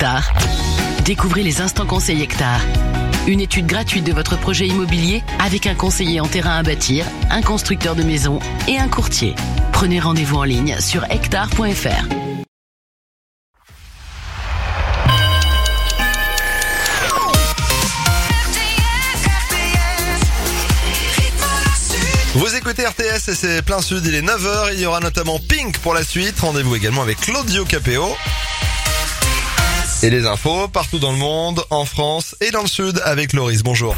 Hectare. Découvrez les instants conseils Hectare. Une étude gratuite de votre projet immobilier avec un conseiller en terrain à bâtir, un constructeur de maisons et un courtier. Prenez rendez-vous en ligne sur hectare.fr. Vous écoutez RTS et c'est plein sud, il est 9h, il y aura notamment Pink pour la suite. Rendez-vous également avec Claudio Capéo. Et les infos partout dans le monde, en France et dans le sud avec Loris. Bonjour.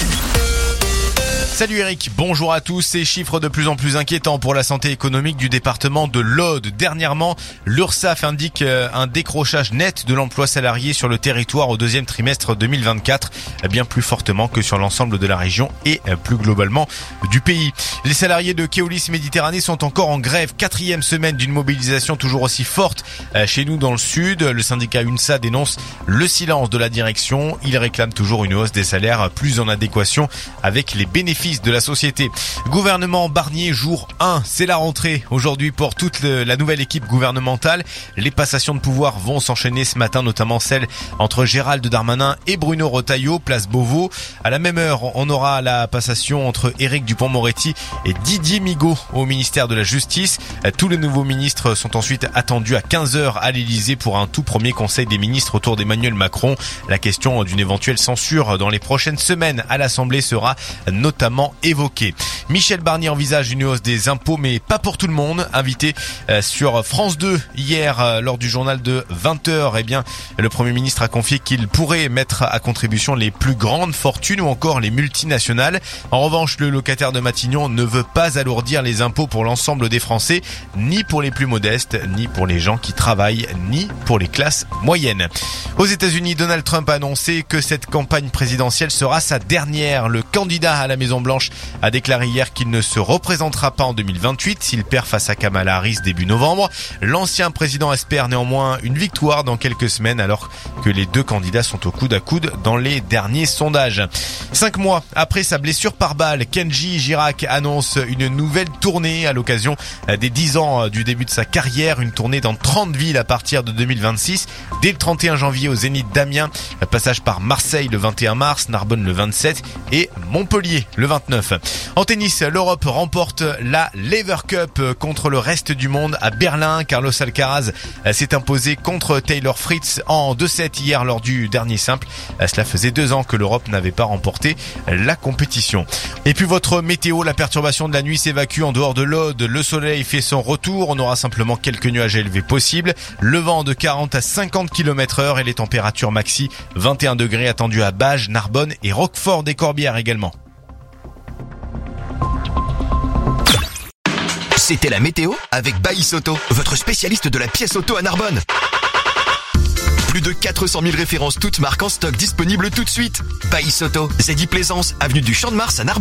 Salut Eric, bonjour à tous. Ces chiffres de plus en plus inquiétants pour la santé économique du département de l'Aude. Dernièrement, l'URSSAF indique un décrochage net de l'emploi salarié sur le territoire au deuxième trimestre 2024, bien plus fortement que sur l'ensemble de la région et plus globalement du pays. Les salariés de Keolis Méditerranée sont encore en grève, 4e semaine d'une mobilisation toujours aussi forte chez nous dans le sud. Le syndicat UNSA dénonce le silence de la direction. Il réclame toujours une hausse des salaires plus en adéquation avec les bénéfices de la société. Gouvernement Barnier jour 1, c'est la rentrée aujourd'hui pour toute la nouvelle équipe gouvernementale. Les passations de pouvoir vont s'enchaîner ce matin, notamment celle entre Gérald Darmanin et Bruno Retailleau, place Beauvau. À la même heure, on aura la passation entre Éric Dupond-Moretti et Didier Migaud au ministère de la Justice. Tous les nouveaux ministres sont ensuite attendus à 15h à l'Elysée pour un tout premier conseil des ministres autour d'Emmanuel Macron. La question d'une éventuelle censure dans les prochaines semaines à l'Assemblée sera notamment évoqué. Michel Barnier envisage une hausse des impôts, mais pas pour tout le monde. Invité sur France 2 hier lors du journal de 20h, eh bien, le Premier ministre a confié qu'il pourrait mettre à contribution les plus grandes fortunes ou encore les multinationales. En revanche, le locataire de Matignon ne veut pas alourdir les impôts pour l'ensemble des Français, ni pour les plus modestes, ni pour les gens qui travaillent, ni pour les classes moyennes. Aux États-Unis, Donald Trump a annoncé que cette campagne présidentielle sera sa dernière. Le candidat à la Maison-Blanche a déclaré hier qu'il ne se représentera pas en 2028 s'il perd face à Kamala Harris début novembre. L'ancien président espère néanmoins une victoire dans quelques semaines alors que les deux candidats sont au coude à coude dans les derniers sondages. 5 mois après sa blessure par balle, Kenji Girac annonce une nouvelle tournée à l'occasion des 10 ans du début de sa carrière. Une tournée dans 30 villes à partir de 2026. Dès le 31 janvier au Zénith d'Amiens, passage par Marseille le 21 mars, Narbonne le 27 et Montpellier le 29. En tennis, l'Europe remporte la Lever Cup contre le reste du monde à Berlin. Carlos Alcaraz s'est imposé contre Taylor Fritz en 2-7 hier lors du dernier simple. Cela faisait 2 ans que l'Europe n'avait pas remporté la compétition. Et puis votre météo, la perturbation de la nuit s'évacue en dehors de l'Aude. Le soleil fait son retour. On aura simplement quelques nuages élevés possibles. Le vent de 40 à 50 km/h et les températures maxi 21 degrés attendus à Bages, Narbonne et Roquefort-des-Corbières également. C'était la météo avec Baïs Auto, votre spécialiste de la pièce auto à Narbonne. Plus de 400 000 références toutes marques en stock disponibles tout de suite. Baïs Auto, Zeddy Plaisance, avenue du Champ de Mars à Narbonne.